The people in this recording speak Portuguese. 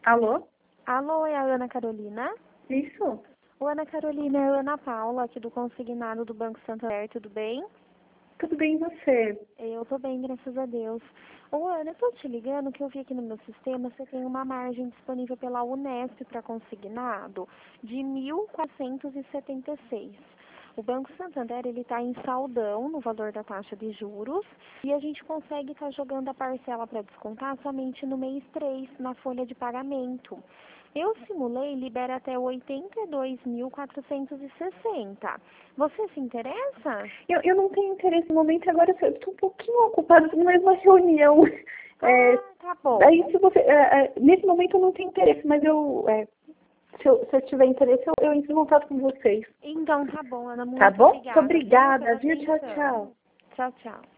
Alô? Alô, é a Ana Carolina? Isso? Ô, Ana Carolina, é a Ana Paula, aqui do Consignado do Banco Santander, tudo bem? Tudo bem e você? Eu tô bem, graças a Deus. Ô, Ana, eu tô te ligando que eu vi aqui no meu sistema, você tem uma margem disponível pela Unesp para consignado de 1.476. O Banco Santander, ele está em saldão no valor da taxa de juros e a gente consegue estar jogando a parcela para descontar somente no mês 3 na folha de pagamento. Eu simulei, libera até 82.460. Você se interessa? Eu não tenho interesse no momento, agora eu estou um pouquinho ocupada com mais uma reunião. Tá bom. Aí se você. Nesse momento eu não tenho interesse, mas se eu tiver interesse, eu entro em contato com vocês. Então tá bom, Ana, muito Tá bom? obrigada. Muito obrigada, Viu, viu? pela Tchau, atenção. tchau. Tchau, tchau.